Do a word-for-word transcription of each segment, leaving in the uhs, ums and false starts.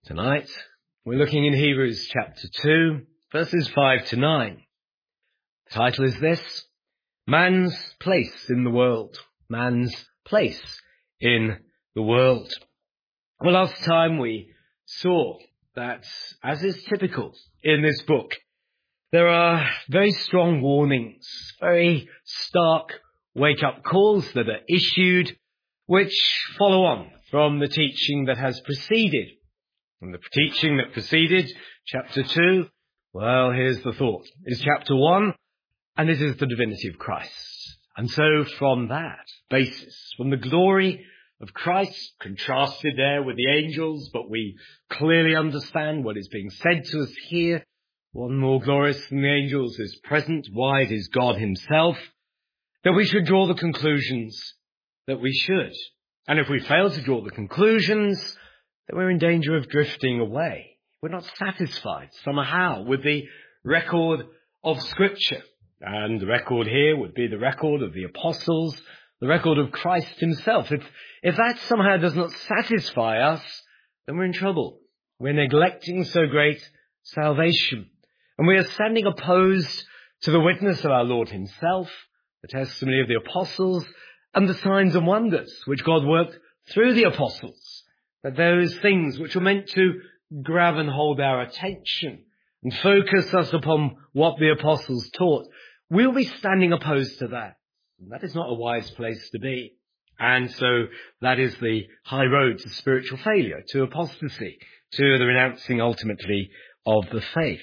Tonight, we're looking in Hebrews chapter two, verses five to nine. The title is this: Man's Place in the World. Man's Place in the World. Well, last time we saw that, as is typical in this book, there are very strong warnings, very stark wake-up calls that are issued, which follow on from the teaching that has preceded. And the teaching that preceded chapter two, well, here's the thought, is chapter one, and it is the divinity of Christ. And so from that basis, from the glory of Christ, contrasted there with the angels, but we clearly understand what is being said to us here. One more glorious than the angels is present. Why? It is God himself. That we should draw the conclusions that we should. And if we fail to draw the conclusions, then we're in danger of drifting away. We're not satisfied somehow with the record of Scripture. And the record here would be the record of the apostles, the record of Christ himself. If, if that somehow does not satisfy us, then we're in trouble. We're neglecting so great salvation. And we are standing opposed to the witness of our Lord himself, the testimony of the apostles, and the signs and wonders which God worked through the apostles. That those things which were meant to grab and hold our attention and focus us upon what the apostles taught, we'll be standing opposed to that. And that is not a wise place to be. And so that is the high road to spiritual failure, to apostasy, to the renouncing ultimately of the faith.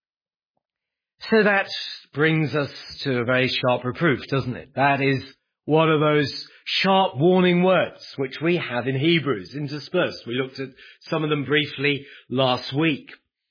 So that brings us to a very sharp reproof, doesn't it? That is one of those sharp warning words which we have in Hebrews interspersed. We looked at some of them briefly last week.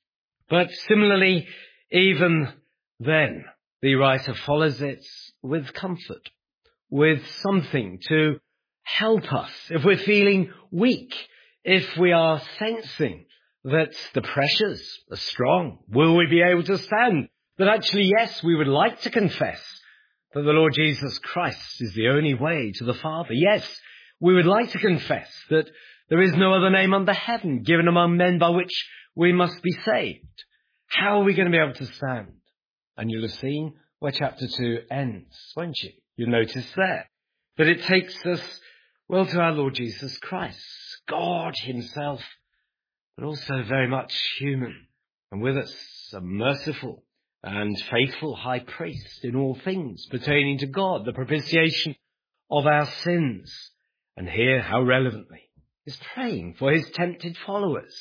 But similarly, even then, the writer follows it with comfort, with something to help us if we're feeling weak, if we are sensing that the pressures are strong. Will we be able to stand? That actually, yes, we would like to confess that the Lord Jesus Christ is the only way to the Father. Yes, we would like to confess that there is no other name under heaven given among men by which we must be saved. How are we going to be able to stand? And you'll have seen where chapter two ends, won't you? You'll notice there that it takes us, well, to our Lord Jesus Christ, God himself, but also very much human, and with us a merciful and faithful high priest in all things pertaining to God, the propitiation of our sins. And here, how relevantly, is praying for his tempted followers.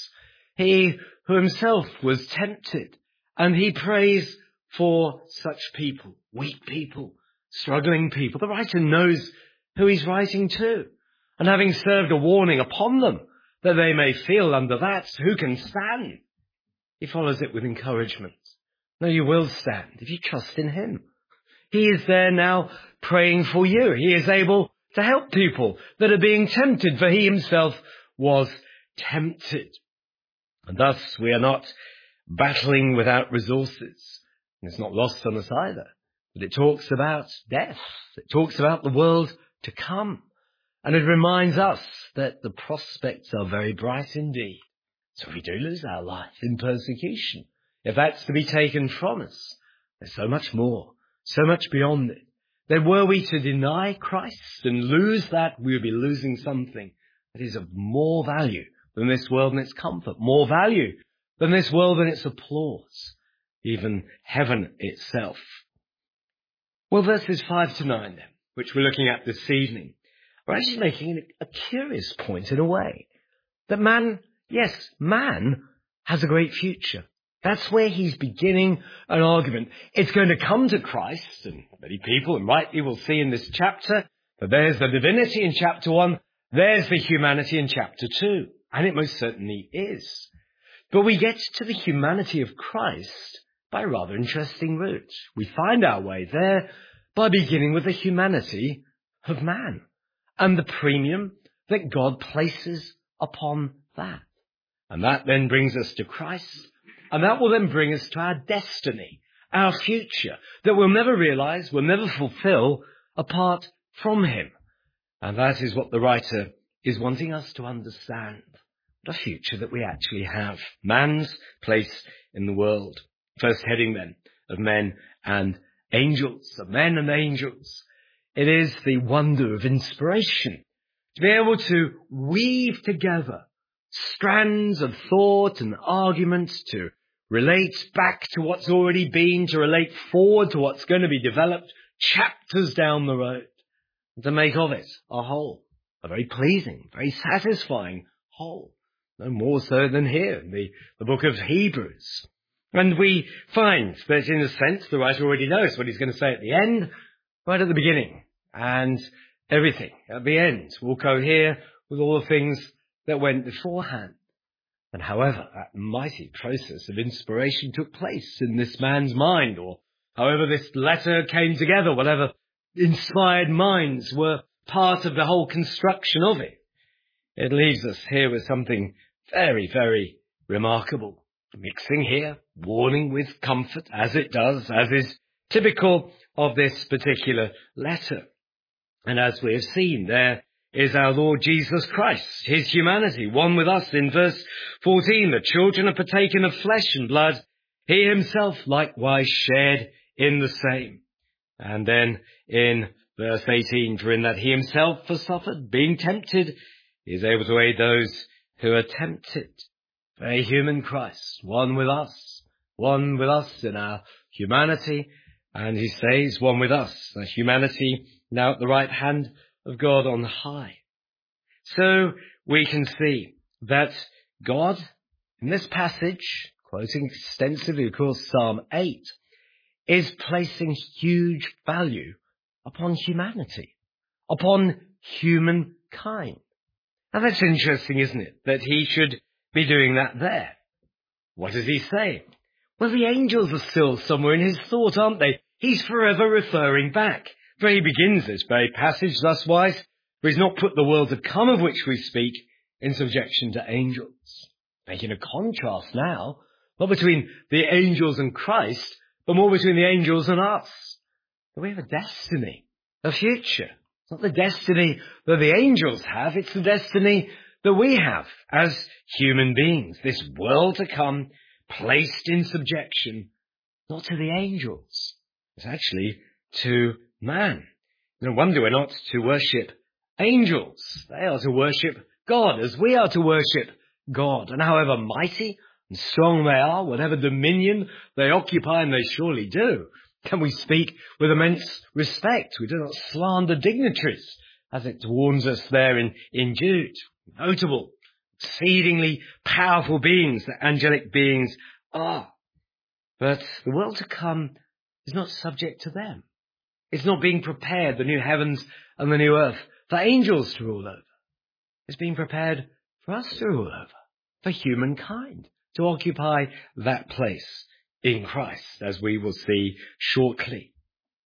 He who himself was tempted, and he prays for such people, weak people, struggling people. The writer knows who he's writing to, and having served a warning upon them that they may feel under that, who can stand? He follows it with encouragement. No, you will stand if you trust in him. He is there now praying for you. He is able to help people that are being tempted, for he himself was tempted. And thus we are not battling without resources. And it's not lost on us either. But it talks about death. It talks about the world to come. And it reminds us that the prospects are very bright indeed. So if we do lose our life in persecution, if that's to be taken from us, there's so much more, so much beyond it. Then were we to deny Christ and lose that, we would be losing something that is of more value than this world and its comfort, more value than this world and its applause, even heaven itself. Well, verses five to nine then, which we're looking at this evening, are actually making a curious point in a way. That man, yes, man has a great future. That's where he's beginning an argument. It's going to come to Christ, and many people, and rightly will see in this chapter, that there's the divinity in chapter one, there's the humanity in chapter two, and it most certainly is. But we get to the humanity of Christ by a rather interesting route. We find our way there by beginning with the humanity of man, and the premium that God places upon that. And that then brings us to Christ. And that will then bring us to our destiny, our future, that we'll never realize, we'll never fulfill apart from him. And that is what the writer is wanting us to understand. what a future that we actually have. Man's place in the world. First heading then of men and angels, of men and angels. It is the wonder of inspiration to be able to weave together strands of thought and arguments, to relate back to what's already been, to relate forward to what's going to be developed chapters down the road, and to make of it a whole, a very pleasing, very satisfying whole. No more so than here in the, the book of Hebrews. And we find that in a sense the writer already knows what he's going to say at the end, right at the beginning. And everything at the end will cohere with all the things that went beforehand. And however that mighty process of inspiration took place in this man's mind, or however this letter came together, whatever inspired minds were part of the whole construction of it, it leaves us here with something very, very remarkable. Mixing here warning with comfort, as it does, as is typical of this particular letter. And as we have seen, there is our Lord Jesus Christ, his humanity, one with us in verse fourteen. The children are partaken of flesh and blood. He himself likewise shared in the same. And then in verse eighteen, for in that he himself has suffered, being tempted, he is able to aid those who are tempted. Very human Christ, one with us, one with us in our humanity, and he says one with us, the humanity now at the right hand of God on high. So we can see that God, in this passage, quoting extensively, of course, Psalm eight, is placing huge value upon humanity, upon humankind. Now that's interesting, isn't it, that he should be doing that there. What does he say? Well, the angels are still somewhere in his thought, aren't they? He's forever referring back. For he begins this very passage thus-wise, for he's not put the world to come of which we speak in subjection to angels. Making a contrast now, not between the angels and Christ, but more between the angels and us. But we have a destiny, a future. It's not the destiny that the angels have, it's the destiny that we have as human beings. This world to come, placed in subjection, not to the angels. It's actually to man. No wonder we're not to worship angels. They are to worship God, as we are to worship God. And however mighty and strong they are, whatever dominion they occupy, and they surely do, can we speak with immense respect. We do not slander dignitaries, as it warns us there in, in Jude. Notable, exceedingly powerful beings that angelic beings are. But the world to come is not subject to them. It's not being prepared, the new heavens and the new earth, for angels to rule over. It's being prepared for us to rule over, for humankind to occupy that place in Christ, as we will see shortly.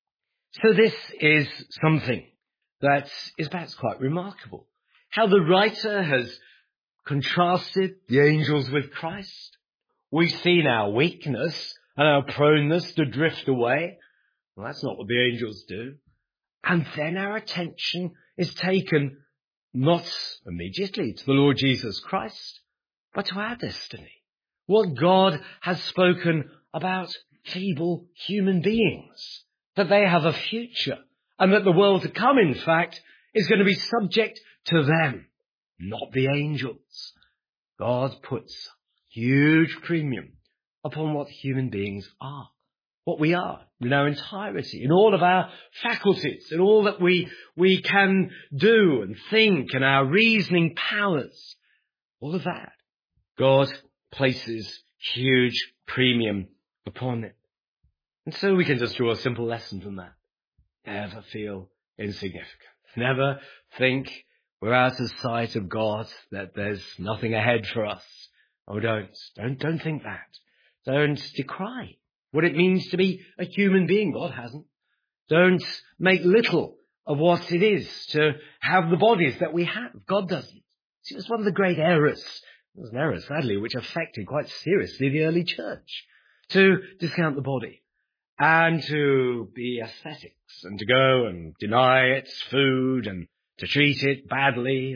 So this is something that is perhaps quite remarkable. How the writer has contrasted the angels with Christ. We've seen our weakness and our proneness to drift away. Well, that's not what the angels do. And then our attention is taken not immediately to the Lord Jesus Christ, but to our destiny. What God has spoken about feeble human beings, that they have a future, and that the world to come, in fact, is going to be subject to them, not the angels. God puts huge premium upon what human beings are, what we are in our entirety, in all of our faculties, in all that we, we can do and think, and our reasoning powers, all of that. God places huge premium upon it. And so we can just draw a simple lesson from that. Never feel insignificant. Never think we're out of sight of God, that there's nothing ahead for us. Oh, don't. Don't, don't think that. Don't decry what it means to be a human being. God hasn't. Don't make little of what it is to have the bodies that we have. God doesn't. See, it was one of the great errors. It was an error, sadly, which affected quite seriously the early church. To discount the body and to be ascetics and to go and deny its food and to treat it badly and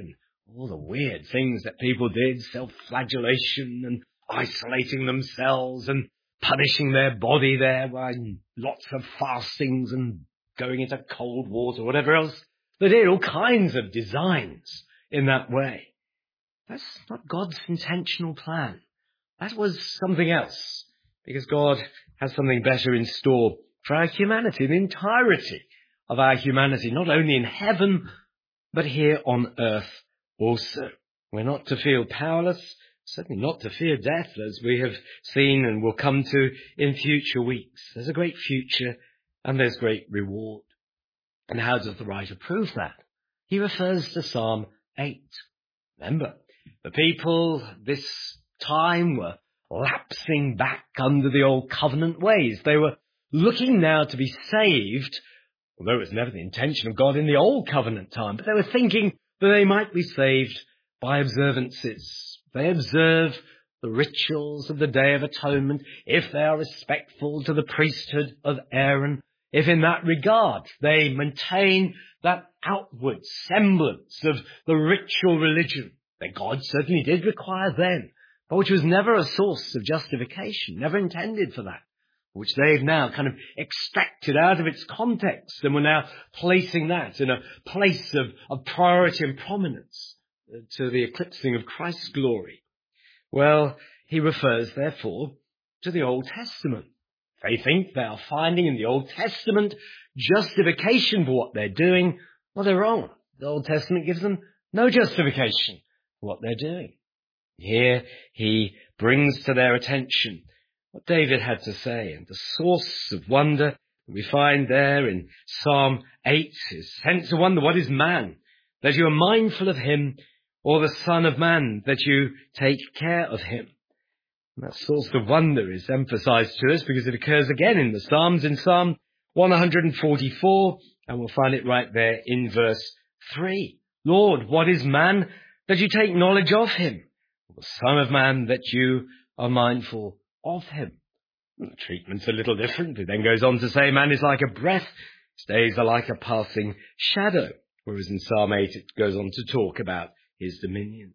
all the weird things that people did, self-flagellation and isolating themselves and punishing their body there by lots of fastings and going into cold water, whatever else. They did all kinds of designs in that way. That's not God's intentional plan. That was something else, because God has something better in store for our humanity, the entirety of our humanity, not only in heaven, but here on earth also. We're not to feel powerless, certainly not to fear death, as we have seen and will come to in future weeks. There's a great future and there's great reward. And how does the writer prove that? He refers to Psalm eight. Remember, the people this time were lapsing back under the old covenant ways. They were looking now to be saved, although it was never the intention of God in the old covenant time, but they were thinking that they might be saved by observances. They observe the rituals of the Day of Atonement, if they are respectful to the priesthood of Aaron, if in that regard they maintain that outward semblance of the ritual religion that God certainly did require then, but which was never a source of justification, never intended for that, which they've now kind of extracted out of its context, and we're now placing that in a place of, of priority and prominence to the eclipsing of Christ's glory. Well, he refers, therefore, to the Old Testament. They think they are finding in the Old Testament justification for what they're doing. Well, they're wrong. The Old Testament gives them no justification for what they're doing. Here he brings to their attention what David had to say, and the source of wonder we find there in Psalm eight is sense of wonder. What is man, that you are mindful of him, or the Son of Man, that you take care of him? And that source of wonder is emphasized to us because it occurs again in the Psalms, in Psalm one forty-four, and we'll find it right there in verse three. Lord, what is man, that you take knowledge of him, or the Son of Man, that you are mindful of him? And the treatment's a little different. It then goes on to say, man is like a breath, his days are like a passing shadow. Whereas in Psalm eight it goes on to talk about his dominion.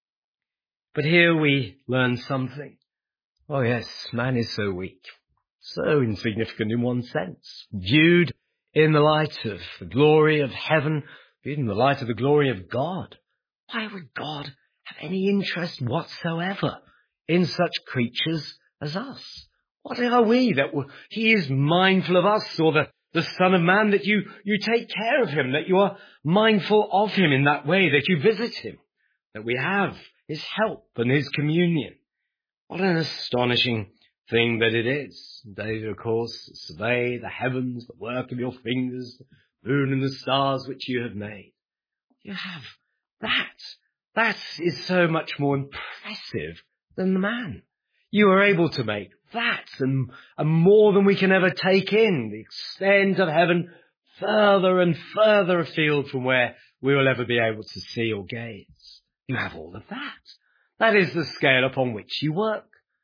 But here we learn something. Oh yes, man is so weak, so insignificant in one sense, viewed in the light of the glory of heaven, viewed in the light of the glory of God. Why would God have any interest whatsoever in such creatures as us? What are we that he is mindful of us, or the, the Son of Man, that you, you take care of him, that you are mindful of him in that way, that you visit him, that we have his help and his communion? What an astonishing thing that it is. David, of course, survey the heavens, the work of your fingers, the moon and the stars which you have made. You have that. That is so much more impressive than the man. You are able to make that and, and more than we can ever take in, the extent of heaven further and further afield from where we will ever be able to see or gaze. You have all of that. That is the scale upon which you work.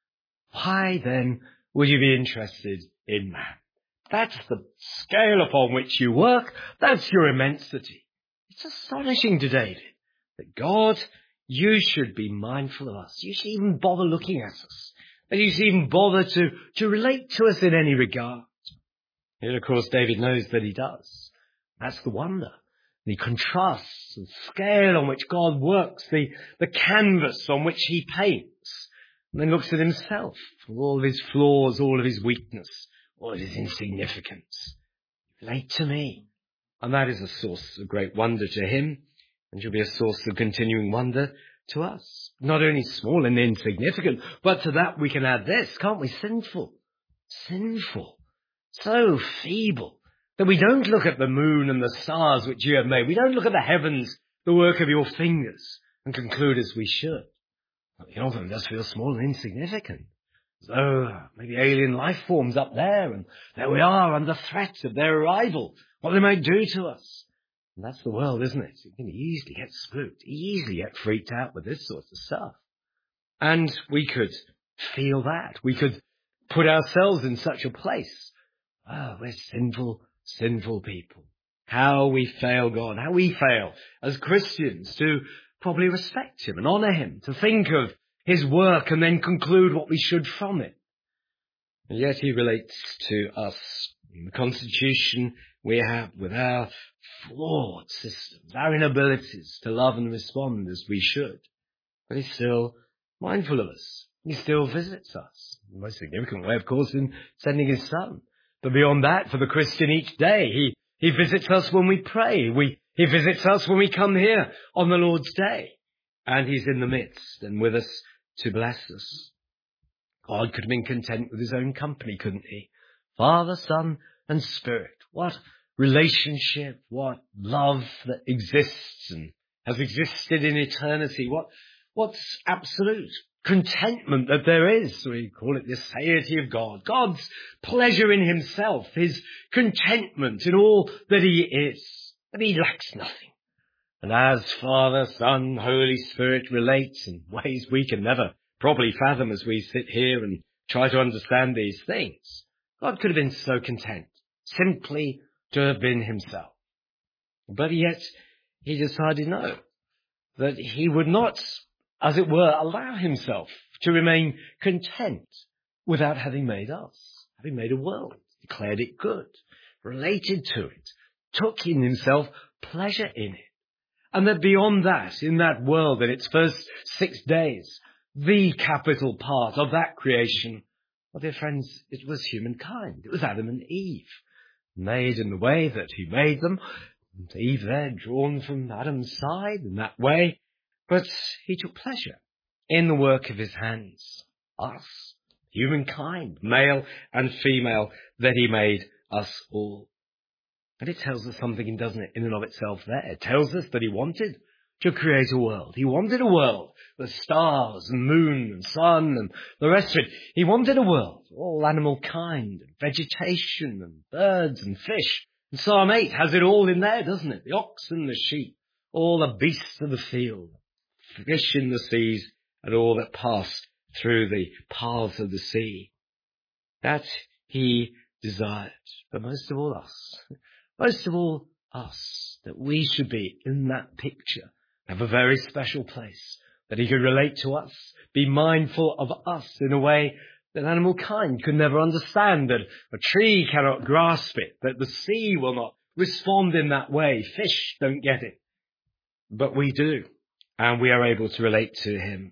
Why then would you be interested in man? That's the scale upon which you work. That's your immensity. It's astonishing to David that God, you should be mindful of us. You should even bother looking at us. That you should even bother to, to relate to us in any regard. And of course, David knows that he does. That's the wonder. The contrasts and scale on which God works, the, the canvas on which he paints, and then looks at himself, with all of his flaws, all of his weakness, all of his insignificance. Relate to me. And that is a source of great wonder to him, and should be a source of continuing wonder to us. Not only small and insignificant, but to that we can add this, can't we? Sinful. Sinful. So feeble that we don't look at the moon and the stars which you have made. We don't look at the heavens, the work of your fingers, and conclude as we should. The old one does feel small and insignificant. As though maybe alien life forms up there, and there we are under threat of their arrival, what they might do to us. And that's the world, isn't it? You can easily get spooked, easily get freaked out with this sort of stuff. And we could feel that. We could put ourselves in such a place. Oh, we're sinful, sinful people. How we fail God, how we fail as Christians to probably respect him and honour him, to think of his work and then conclude what we should from it. And yet he relates to us in the constitution we have with our flawed systems, our inabilities to love and respond as we should. But he's still mindful of us. He still visits us. The most significant way, of course, in sending his son. But beyond that, for the Christian each day, he, he visits us when we pray. We, he visits us when we come here on the Lord's Day. And he's in the midst and with us to bless us. God could have been content with his own company, couldn't he? Father, Son, and Spirit. What relationship, what love that exists and has existed in eternity. What, what's absolute contentment that there is. We call it the satiety of God. God's pleasure in himself, his contentment in all that he is, that he lacks nothing. And as Father, Son, Holy Spirit relates in ways we can never probably fathom as we sit here and try to understand these things, God could have been so content simply to have been himself. But yet he decided no, that he would not, as it were, allow himself to remain content without having made us, having made a world, declared it good, related to it, took in himself pleasure in it. And that beyond that, in that world, in its first six days, the capital part of that creation, well, dear friends, it was humankind. It was Adam and Eve, made in the way that he made them. And Eve there, drawn from Adam's side in that way. But he took pleasure in the work of his hands. Us, humankind, male and female, that he made us all. And it tells us something, doesn't it, in and of itself there. It tells us that he wanted to create a world. He wanted a world with stars and moon and sun and the rest of it. He wanted a world, all animal kind and vegetation and birds and fish. And Psalm eight has it all in there, doesn't it? The ox and the sheep, all the beasts of the field, fish in the seas and all that pass through the paths of the sea. That he desired, but most of all us. Most of all, us, that we should be in that picture, have a very special place, that he could relate to us, be mindful of us in a way that animal kind could never understand, that a tree cannot grasp it, that the sea will not respond in that way, fish don't get it. But we do, and we are able to relate to him.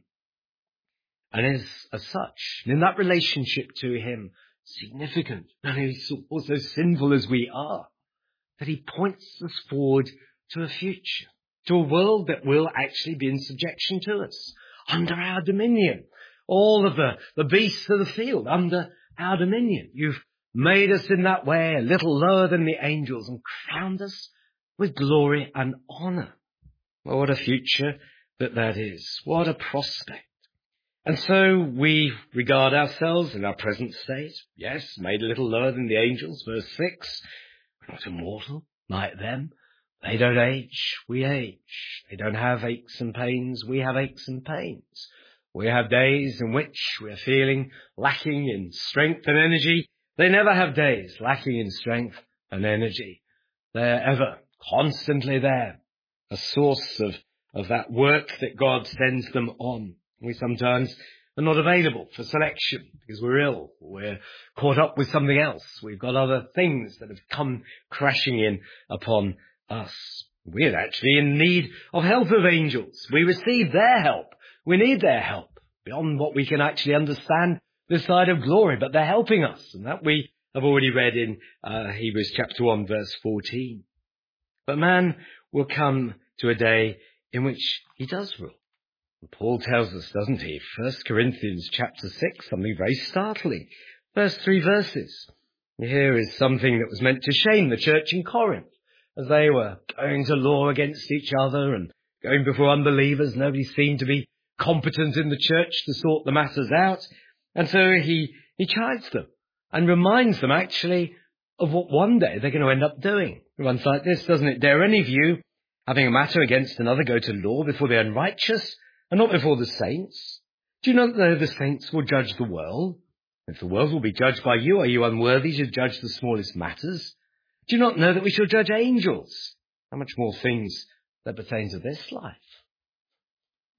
And as, as such, in that relationship to him, significant, and he's also sinful as we are, that he points us forward to a future, to a world that will actually be in subjection to us, under our dominion. All of the, the beasts of the field under our dominion. You've made us in that way a little lower than the angels and crowned us with glory and honour. Well, what a future that that is. What a prospect. And so we regard ourselves in our present state, yes, made a little lower than the angels, verse six. We're not immortal, like them. They don't age, we age. They don't have aches and pains, we have aches and pains. We have days in which we're feeling lacking in strength and energy. They never have days lacking in strength and energy. They're ever, constantly there, a source of, of that work that God sends them on. We sometimes are not available for selection because we're ill, we're caught up with something else. We've got other things that have come crashing in upon us. We're actually in need of help of angels. We receive their help. We need their help beyond what we can actually understand this side of glory, but they're helping us. And that we have already read in uh, Hebrews chapter one, verse fourteen. But man will come to a day in which he does rule. Paul tells us, doesn't he? First Corinthians chapter six, something very startling. First three verses. Here is something that was meant to shame the church in Corinth, as they were going to law against each other and going before unbelievers. Nobody seemed to be competent in the church to sort the matters out. And so he, he chides them and reminds them actually of what one day they're going to end up doing. It runs like this, doesn't it? Dare any of you, having a matter against another, go to law before the unrighteous and not before the saints? Do you not know the saints will judge the world? If the world will be judged by you, are you unworthy to judge the smallest matters? Do you not know that we shall judge angels? How much more things that pertain to this life?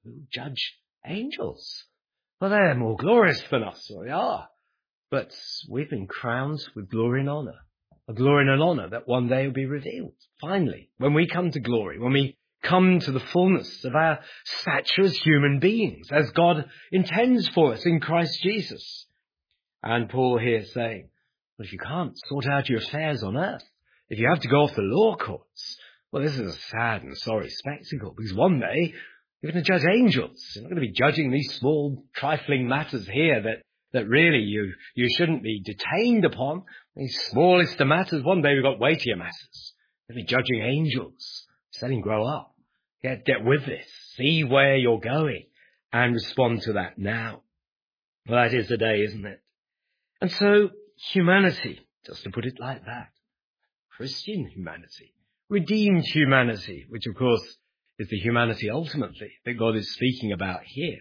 We'll judge angels. Well, they're more glorious than us. Well, they are. But we've been crowned with glory and honour. A glory and an honour that one day will be revealed. Finally, when we come to glory, when we come to the fullness of our stature as human beings, as God intends for us in Christ Jesus. And Paul here saying, well, if you can't sort out your affairs on earth, if you have to go off the law courts, well, this is a sad and sorry spectacle, because one day you're going to judge angels. You're not going to be judging these small, trifling matters here that, that really you, you shouldn't be detained upon. These smallest of matters. One day we've got weightier matters. You're going to be judging angels. Letting grow up. Get, get with this. See where you're going and respond to that now. Well, that is the day, isn't it? And so humanity, just to put it like that, Christian humanity, redeemed humanity, which of course is the humanity ultimately that God is speaking about here,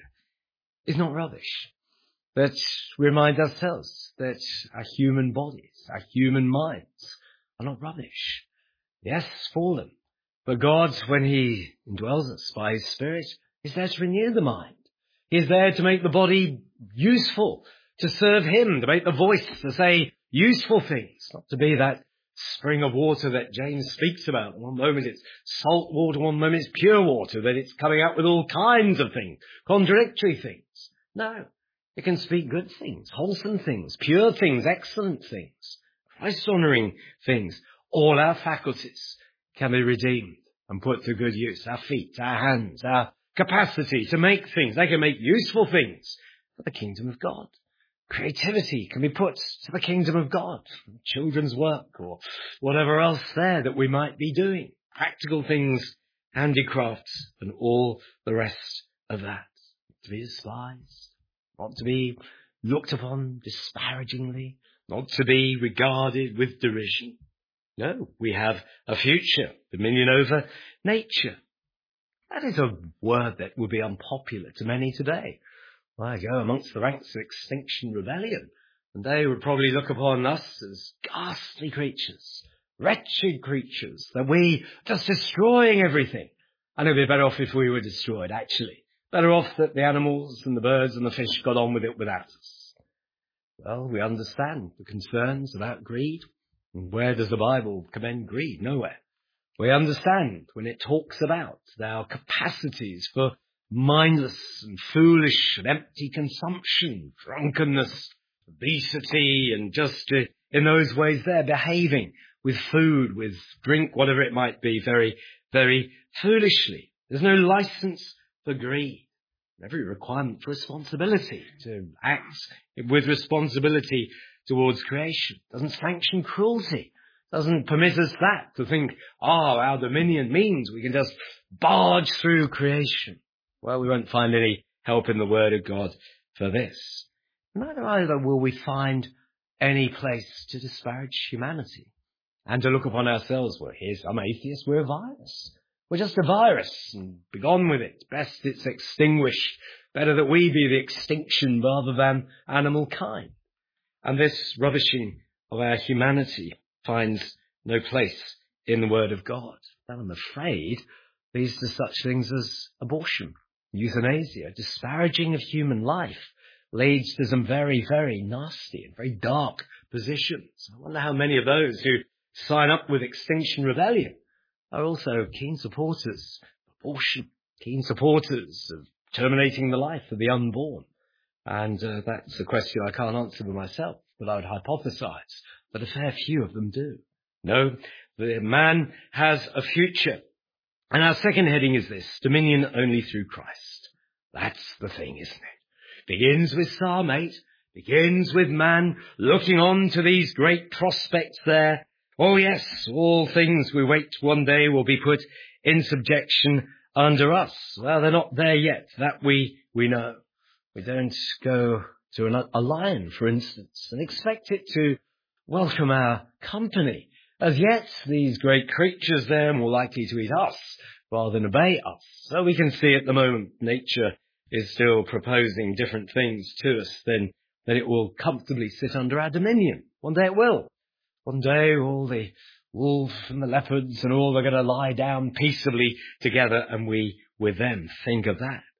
is not rubbish. That we remind ourselves that our human bodies, our human minds are not rubbish. Yes, fallen. But God, when he indwells us by his Spirit, is there to renew the mind. He is there to make the body useful, to serve him, to make the voice to say useful things, not to be that spring of water that James speaks about. One moment it's salt water, one moment it's pure water, that it's coming out with all kinds of things, contradictory things. No, it can speak good things, wholesome things, pure things, excellent things, Christ-honouring things. All our faculties can be redeemed and put to good use. Our feet, our hands, our capacity to make things. They can make useful things for the kingdom of God. Creativity can be put to the kingdom of God. Children's work or whatever else there that we might be doing. Practical things, handicrafts, and all the rest of that. To be despised, not to be looked upon disparagingly, not to be regarded with derision. No, we have a future, dominion over nature. That is a word that would be unpopular to many today. Well, I go amongst the ranks of Extinction Rebellion, and they would probably look upon us as ghastly creatures, wretched creatures, that we just destroying everything. And it would be better off if we were destroyed, actually. Better off that the animals and the birds and the fish got on with it without us. Well, we understand the concerns about greed. And where does the Bible commend greed? Nowhere. We understand when it talks about our capacities for mindless and foolish and empty consumption, drunkenness, obesity, and just uh, in those ways there, behaving with food, with drink, whatever it might be, very, very foolishly. There's no license for greed. Every requirement for responsibility, to act with responsibility towards creation. Doesn't sanction cruelty. Doesn't permit us that, to think, oh, our dominion means we can just barge through creation. Well, we won't find any help in the Word of God for this. Neither either will we find any place to disparage humanity and to look upon ourselves, well, here's some atheists, we're a virus. We're just a virus, and begone with it. Best it's extinguished. Better that we be the extinction rather than animal kind. And this rubbishing of our humanity finds no place in the Word of God. And I'm afraid leads to such things as abortion, euthanasia, disparaging of human life, leads to some very, very nasty and very dark positions. I wonder how many of those who sign up with Extinction Rebellion are also keen supporters of abortion, keen supporters of terminating the life of the unborn. And uh, that's a question I can't answer for myself, but I would hypothesize that a fair few of them do. No, the man has a future. And our second heading is this: dominion only through Christ. That's the thing, isn't it? Begins with Psalm eight, begins with man looking on to these great prospects there. Oh yes, all things we wait one day will be put in subjection under us. Well, they're not there yet, that we, we know. We don't go to an, a lion, for instance, and expect it to welcome our company. As yet, these great creatures there are more likely to eat us rather than obey us. So we can see at the moment nature is still proposing different things to us, then that it will comfortably sit under our dominion. One day it will. One day all the wolves and the leopards and all are going to lie down peaceably together, and we with them. Think of that.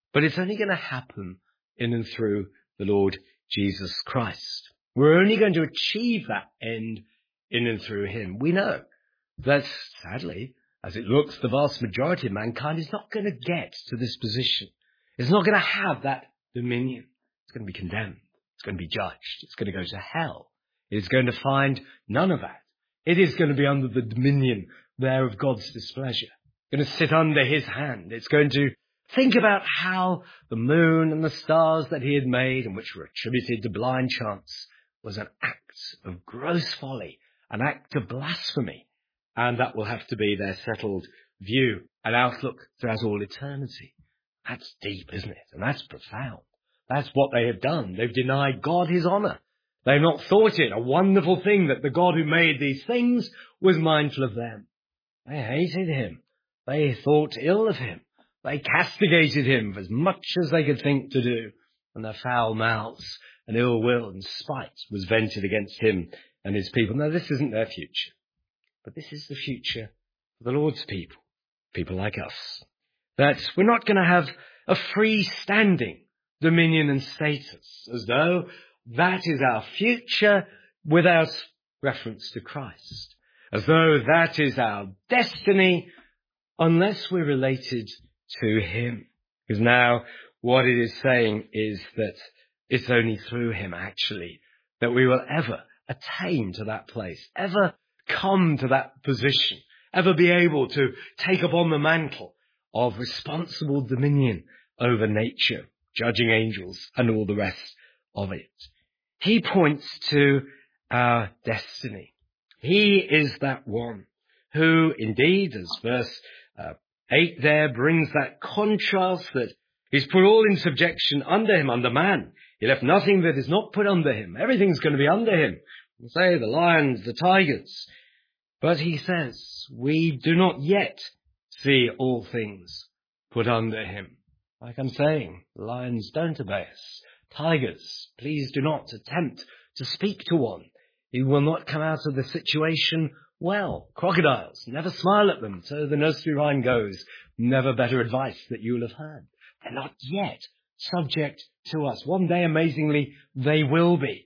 But it's only going to happen in and through the Lord Jesus Christ. We're only going to achieve that end in and through him. We know that, sadly, as it looks, the vast majority of mankind is not going to get to this position. It's not going to have that dominion. It's going to be condemned. It's going to be judged. It's going to go to hell. It's going to find none of that. It is going to be under the dominion there of God's displeasure. It's going to sit under his hand. It's going to think about how the moon and the stars that he had made, and which were attributed to blind chance, was an act of gross folly, an act of blasphemy. And that will have to be their settled view and outlook throughout all eternity. That's deep, isn't it? And that's profound. That's what they have done. They've denied God his honour. They've not thought it a wonderful thing that the God who made these things was mindful of them. They hated him. They thought ill of him. They castigated him as much as they could think to do. And their foul mouths and ill will and spite was vented against him and his people. Now, this isn't their future. But this is the future for the Lord's people, people like us. That we're not going to have a free-standing dominion and status, as though that is our future without reference to Christ, as though that is our destiny unless we're related to him. Because now what it is saying is that it's only through him, actually, that we will ever attain to that place, ever come to that position, ever be able to take upon the mantle of responsible dominion over nature, judging angels, and all the rest of it. He points to our destiny. He is that one who, indeed, as verse uh, eight there brings that contrast, that he's put all in subjection under him, under man. He left nothing that is not put under him. Everything's going to be under him. Say the lions, the tigers. But he says, we do not yet see all things put under him. Like I'm saying, the lions don't obey us. Tigers, please do not attempt to speak to one. You will not come out of the situation well. Crocodiles, never smile at them. So the nursery rhyme goes, never better advice that you will have heard. They're not yet subject to us. One day, amazingly, they will be.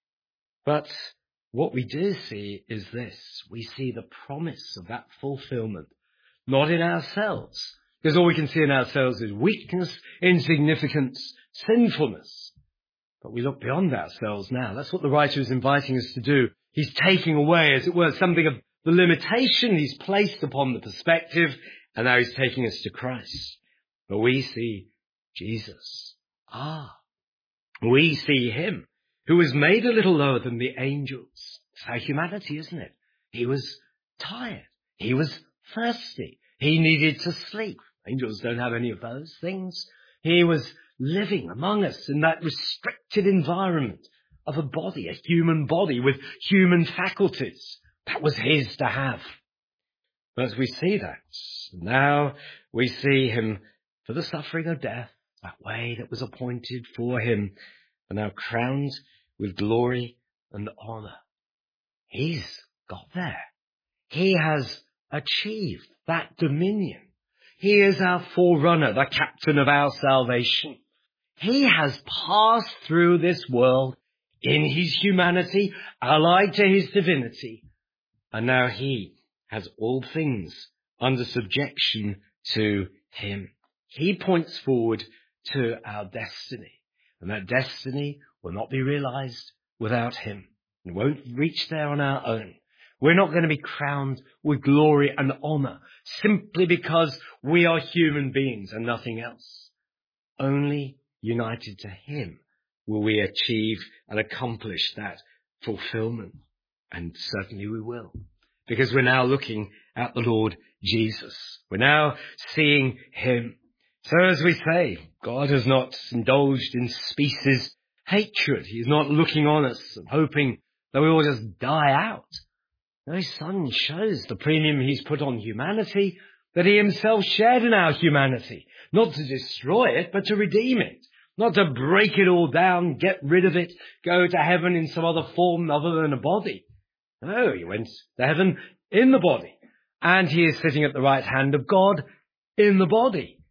But what we do see is this. We see the promise of that fulfillment, not in ourselves, because all we can see in ourselves is weakness, insignificance, sinfulness. But we look beyond ourselves now. That's what the writer is inviting us to do. He's taking away, as it were, something of the limitation he's placed upon the perspective, and now he's taking us to Christ. But we see Jesus. Ah, we see him who was made a little lower than the angels. It's our humanity, isn't it? He was tired. He was thirsty. He needed to sleep. Angels don't have any of those things. He was living among us in that restricted environment of a body, a human body with human faculties. That was his to have. But as we see that, now we see him for the suffering of death, that way that was appointed for him, and now crowned with glory and honour. He's got there. He has achieved that dominion. He is our forerunner, the captain of our salvation. He has passed through this world in his humanity, allied to his divinity, and now he has all things under subjection to him. He points forward to our destiny, and that destiny will not be realized without him. We won't reach there on our own. We're not going to be crowned with glory and honor simply because we are human beings and nothing else. Only united to him will we achieve and accomplish that fulfillment. And certainly we will, because we're now looking at the Lord Jesus. We're now seeing him. So as we say, God has not indulged in species hatred. He's not looking on us and hoping that we all just die out. No, his Son shows the premium he's put on humanity, that he himself shared in our humanity, not to destroy it, but to redeem it, not to break it all down, get rid of it, go to heaven in some other form other than a body. No, he went to heaven in the body, and he is sitting at the right hand of God in the body.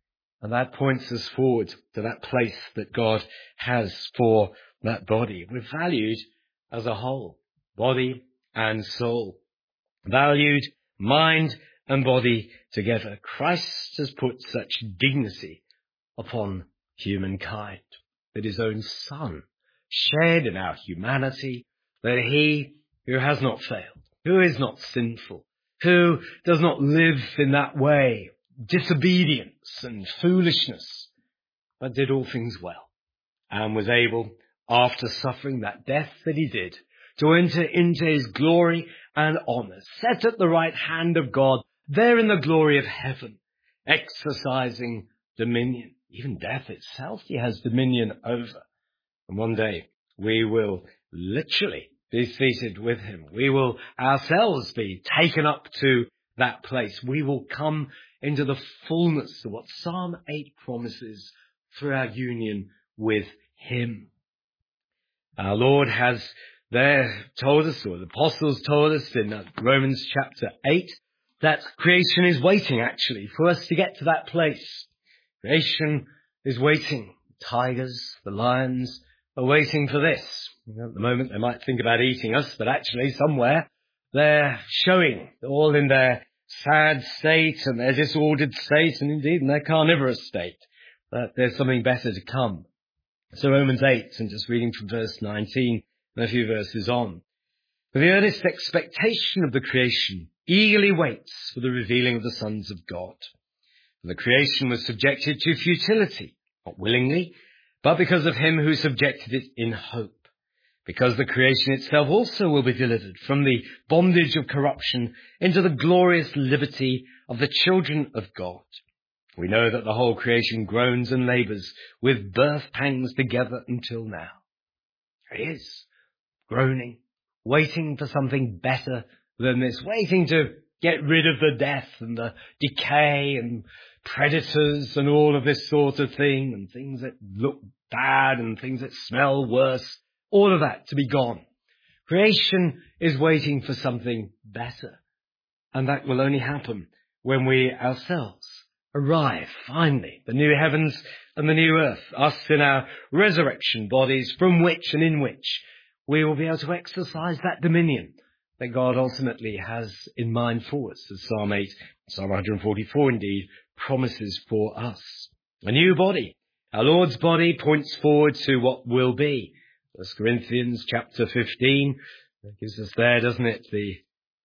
And that points us forward to that place that God has for that body. We're valued as a whole, body and soul. Valued, mind and body together. Christ has put such dignity upon humankind that his own Son shared in our humanity, that he who has not failed, who is not sinful, who does not live in that way, disobedience and foolishness, but did all things well and was able, after suffering that death that he did, to enter into his glory and honour, set at the right hand of God, there in the glory of heaven, exercising dominion. Even death itself he has dominion over. And one day we will literally be seated with him. We will ourselves be taken up to that place. We will come into the fullness of what Psalm eight promises through our union with him. Our Lord has there told us, or the apostles told us in Romans chapter eight, that creation is waiting actually for us to get to that place. Creation is waiting. The tigers, the lions are waiting for this. You know, at the moment they might think about eating us, but actually somewhere they're showing all in their sad state and their disordered state and indeed in their carnivorous state, that there's something better to come. So Romans eight, and just reading from verse nineteen and a few verses on. For the earnest expectation of the creation eagerly waits for the revealing of the sons of God. For the creation was subjected to futility, not willingly, but because of him who subjected it in hope. Because the creation itself also will be delivered from the bondage of corruption into the glorious liberty of the children of God. We know that the whole creation groans and labours with birth pangs together until now. There he is, groaning, waiting for something better than this, waiting to get rid of the death and the decay and predators and all of this sort of thing, and things that look bad and things that smell worse, all of that to be gone. Creation is waiting for something better, and that will only happen when we ourselves arrive, finally, the new heavens and the new earth, us in our resurrection bodies, from which and in which we will be able to exercise that dominion that God ultimately has in mind for us, as Psalm eight, Psalm one forty-four indeed, promises for us. A new body. Our Lord's body points forward to what will be. First Corinthians chapter fifteen, that gives us there, doesn't it, the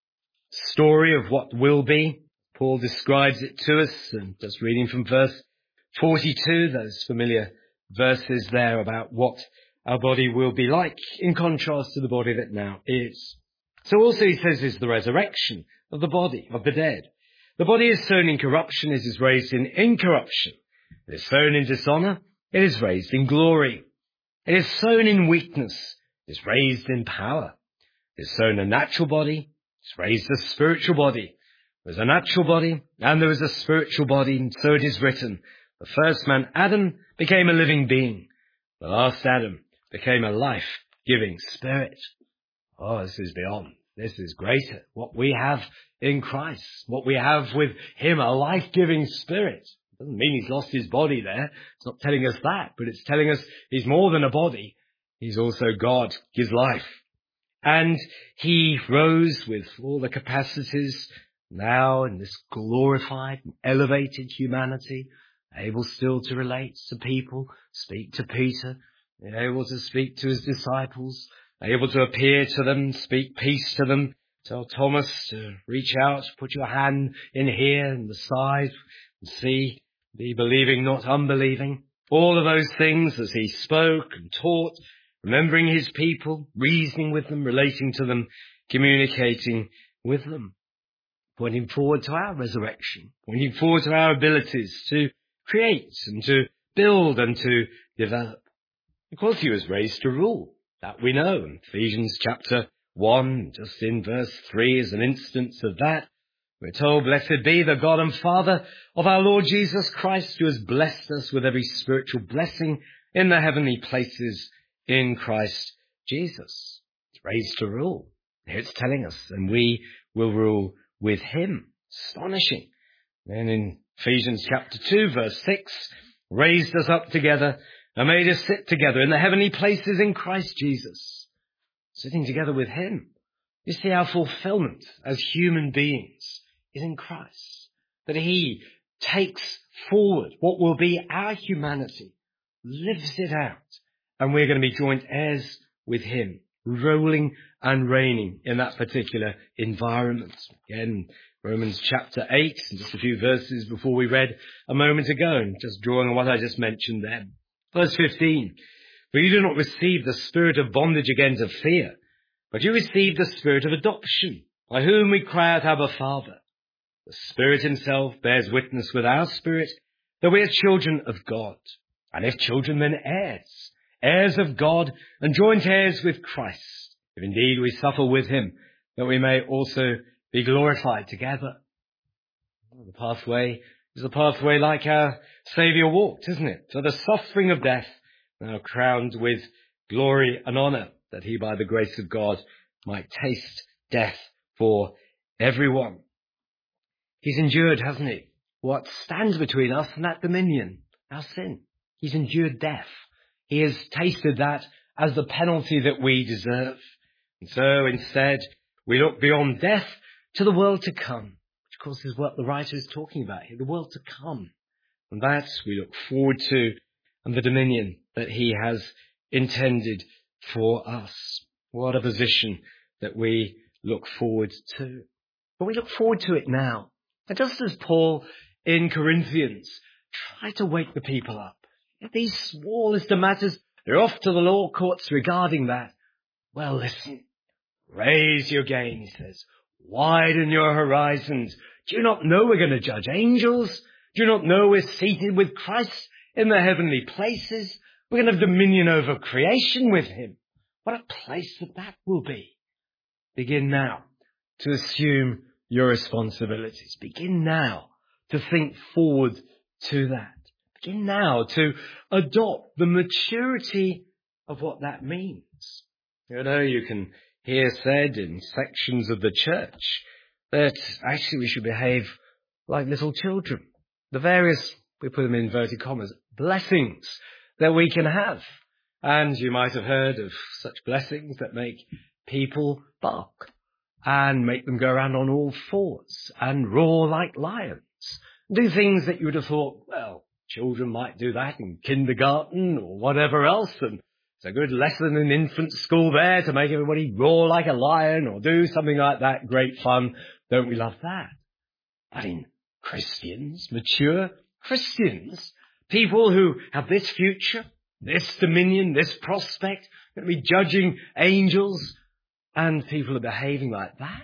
story of what will be. Paul describes it to us, and just reading from verse forty-two, those familiar verses there about what our body will be like, in contrast to the body that now is. So also he says is the resurrection of the body, of the dead. The body is sown in corruption, it is raised in incorruption. It is sown in dishonour, it is raised in glory. It is sown in weakness, it is raised in power. It is sown a natural body, it is raised a spiritual body. There is a natural body, and there is a spiritual body, and so it is written. The first man, Adam, became a living being. The last Adam became a life-giving spirit. Oh, this is beyond. This is greater. What we have in Christ, what we have with him, a life-giving spirit. It doesn't mean he's lost his body there. It's not telling us that, but it's telling us he's more than a body. He's also God, his life. And he rose with all the capacities now in this glorified and elevated humanity, able still to relate to people, speak to Peter, able to speak to his disciples, able to appear to them, speak peace to them, tell Thomas to reach out, put your hand in here in the side and see, be believing, not unbelieving. All of those things as he spoke and taught, remembering his people, reasoning with them, relating to them, communicating with them, pointing forward to our resurrection, pointing forward to our abilities to create and to build and to develop. Because he was raised to rule. That we know. Ephesians chapter one, just in verse three, is an instance of that. We're told, blessed be the God and Father of our Lord Jesus Christ, who has blessed us with every spiritual blessing in the heavenly places in Christ Jesus. It's raised to rule. Here it's telling us, and we will rule with him. Astonishing. Then in Ephesians chapter two, verse six, raised us up together and made us sit together in the heavenly places in Christ Jesus, sitting together with him. You see, our fulfillment as human beings is in Christ, that he takes forward what will be our humanity, lives it out, and we're going to be joint heirs with him, ruling and reigning in that particular environment. Again, Romans chapter eight, just a few verses before we read a moment ago, and just drawing on what I just mentioned then. Verse fifteen, for you do not receive the spirit of bondage again to fear, but you receive the spirit of adoption, by whom we cry out, Abba, Father. The Spirit himself bears witness with our spirit that we are children of God, and if children, then heirs, heirs of God, and joint heirs with Christ, if indeed we suffer with him, that we may also be glorified together. The pathway is a pathway like our Saviour walked, isn't it? To the suffering of death, now crowned with glory and honour, that he, by the grace of God, might taste death for everyone. He's endured, hasn't he, what stands between us and that dominion, our sin. He's endured death. He has tasted that as the penalty that we deserve. And so instead, we look beyond death to the world to come, which of course is what the writer is talking about here, the world to come. And that we look forward to, and the dominion that he has intended for us. What a position that we look forward to. But we look forward to it now. And just as Paul in Corinthians tried to wake the people up, these smallest of matters, they're off to the law courts regarding that. Well, listen, raise your game, he says. Widen your horizons. Do you not know we're going to judge angels? Do you not know we're seated with Christ in the heavenly places? We're going to have dominion over creation with him. What a place that that will be. Begin now to assume your responsibilities. Begin now to think forward to that. Begin now to adopt the maturity of what that means. You know, you can hear said in sections of the church that actually we should behave like little children. The various, we put them in inverted commas, blessings that we can have. And you might have heard of such blessings that make people bark and make them go around on all fours and roar like lions. Do things that you would have thought, well, children might do that in kindergarten or whatever else, and it's a good lesson in infant school there to make everybody roar like a lion or do something like that. Great fun. Don't we love that? But in Christians, mature Christians, people who have this future, this dominion, this prospect, going to be judging angels, and people are behaving like that,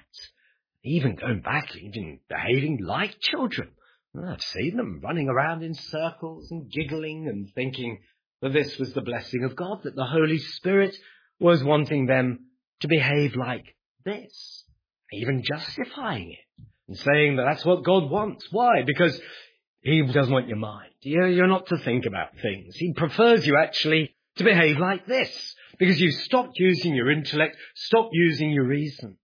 even going back, even behaving like children. Well, I've seen them running around in circles and giggling and thinking that this was the blessing of God, that the Holy Spirit was wanting them to behave like this, even justifying it and saying that that's what God wants. Why? Because he doesn't want your mind. You're not to think about things. He prefers you actually to behave like this, because you've stopped using your intellect, stopped using your reason.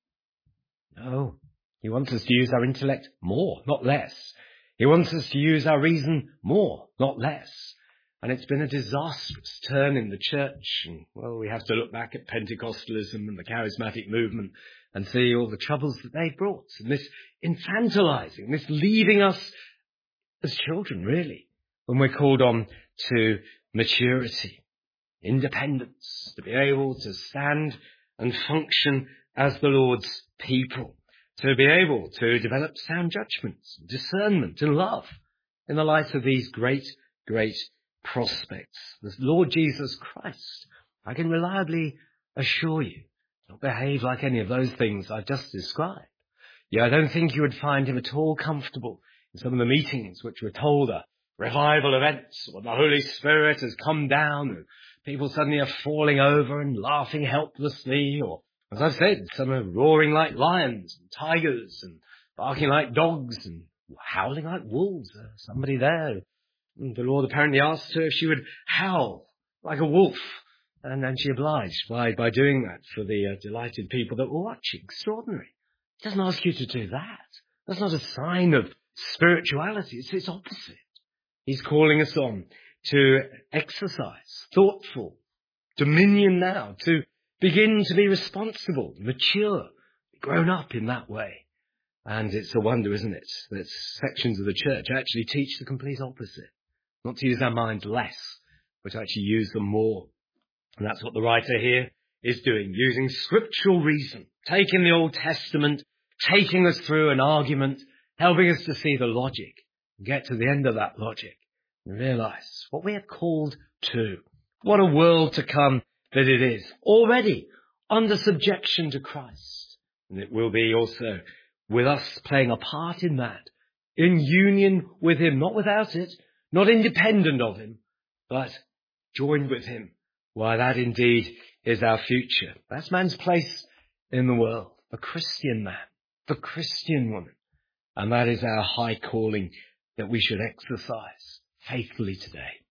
No, he wants us to use our intellect more, not less. He wants us to use our reason more, not less. And it's been a disastrous turn in the church. And, well, we have to look back at Pentecostalism and the charismatic movement and see all the troubles that they brought. And this infantilizing, this leaving us as children, really, when we're called on to maturity, independence, to be able to stand and function as the Lord's people, to be able to develop sound judgments, discernment and love in the light of these great, great prospects. The Lord Jesus Christ, I can reliably assure you, not behave like any of those things I've just described. Yeah, I don't think you would find him at all comfortable in some of the meetings which were told are revival events, or the Holy Spirit has come down and people suddenly are falling over and laughing helplessly, or, as I've said, some are roaring like lions and tigers and barking like dogs and howling like wolves. Uh, somebody there, and the Lord apparently asked her if she would howl like a wolf, and then she obliged by, by doing that for the uh, delighted people that were watching. Extraordinary. He doesn't ask you to do that. That's not a sign of spirituality. It's its opposite. He's calling us on to exercise thoughtful dominion now, to begin to be responsible, mature, grown up in that way. And it's a wonder, isn't it, that sections of the church actually teach the complete opposite. Not to use our minds less, but to actually use them more. And that's what the writer here is doing, using scriptural reason, taking the Old Testament, taking us through an argument, helping us to see the logic, get to the end of that logic, and realize what we are called to. What a world to come that it is, already under subjection to Christ. And it will be also with us playing a part in that, in union with him, not without it, not independent of him, but joined with him. Why, that indeed is our future. That's man's place in the world, the Christian man, the Christian woman. And that is our high calling that we should exercise faithfully today.